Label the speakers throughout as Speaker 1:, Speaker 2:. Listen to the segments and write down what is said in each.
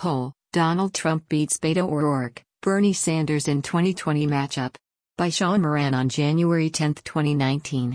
Speaker 1: Poll: Donald Trump beats Beto O'Rourke, Bernie Sanders in 2020 matchup. By Sean Moran on January 10, 2019.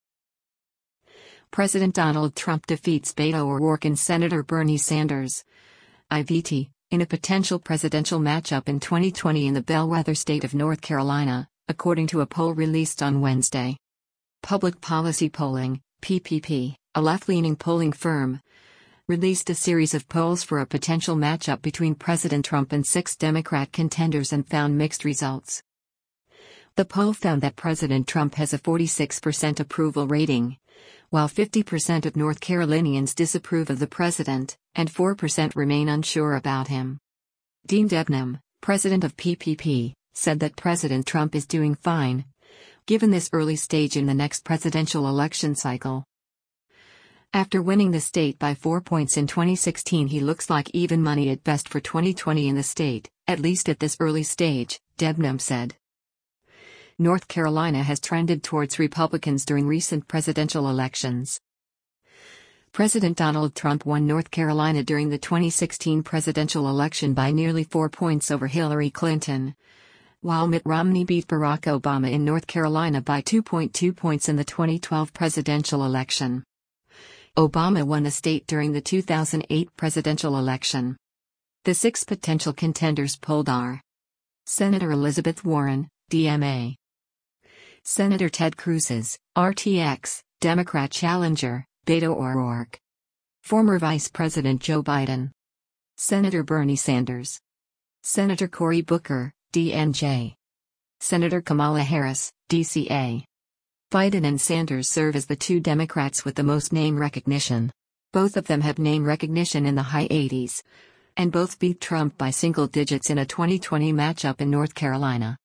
Speaker 1: President Donald Trump defeats Beto O'Rourke and Senator Bernie Sanders, IVT, in a potential presidential matchup in 2020 in the bellwether state of North Carolina, according to a poll released on Wednesday. Public Policy Polling, PPP, a left-leaning polling firm, released a series of polls for a potential matchup between President Trump and 6 Democrat contenders and found mixed results. The poll found that President Trump has a 46% approval rating, while 50% of North Carolinians disapprove of the president, and 4% remain unsure about him. Dean Debnam, president of PPP, said that President Trump is doing fine, given this early stage in the next presidential election cycle. After winning the state by 4 points in 2016, he looks like even money at best for 2020 in the state, at least at this early stage, Debnam said. North Carolina has trended towards Republicans during recent presidential elections. President Donald Trump won North Carolina during the 2016 presidential election by nearly 4 points over Hillary Clinton, while Mitt Romney beat Barack Obama in North Carolina by 2.2 points in the 2012 presidential election. Obama won the state during the 2008 presidential election. The 6 potential contenders polled are: Senator Elizabeth Warren, DMA; Senator Ted Cruz's, RTX, Democrat challenger, Beto O'Rourke; former Vice President Joe Biden; Senator Bernie Sanders; Senator Cory Booker, DNJ; Senator Kamala Harris, DCA. Biden and Sanders serve as the 2 Democrats with the most name recognition. Both of them have name recognition in the high 80s, and both beat Trump by single digits in a 2020 matchup in North Carolina.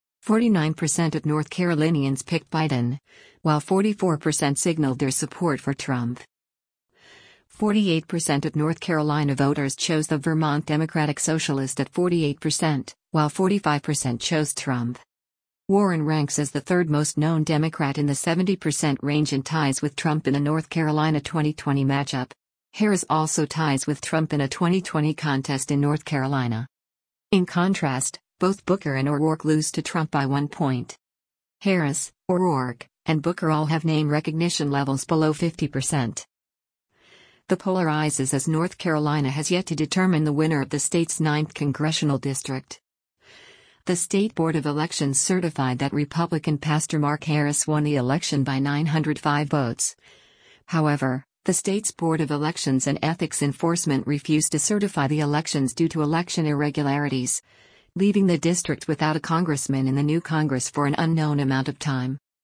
Speaker 1: 49% of North Carolinians picked Biden, while 44% signaled their support for Trump. 48% of North Carolina voters chose the Vermont Democratic Socialist at 48%, while 45% chose Trump. Warren ranks as the 3rd most known Democrat in the 70% range and ties with Trump in a North Carolina 2020 matchup. Harris also ties with Trump in a 2020 contest in North Carolina. In contrast, both Booker and O'Rourke lose to Trump by 1 point. Harris, O'Rourke, and Booker all have name recognition levels below 50%. The polarizes as North Carolina has yet to determine the winner of the state's 9th congressional district. The State Board of Elections certified that Republican Pastor Mark Harris won the election by 905 votes. However, the state's Board of Elections and Ethics Enforcement refused to certify the elections due to election irregularities, leaving the district without a congressman in the new Congress for an unknown amount of time.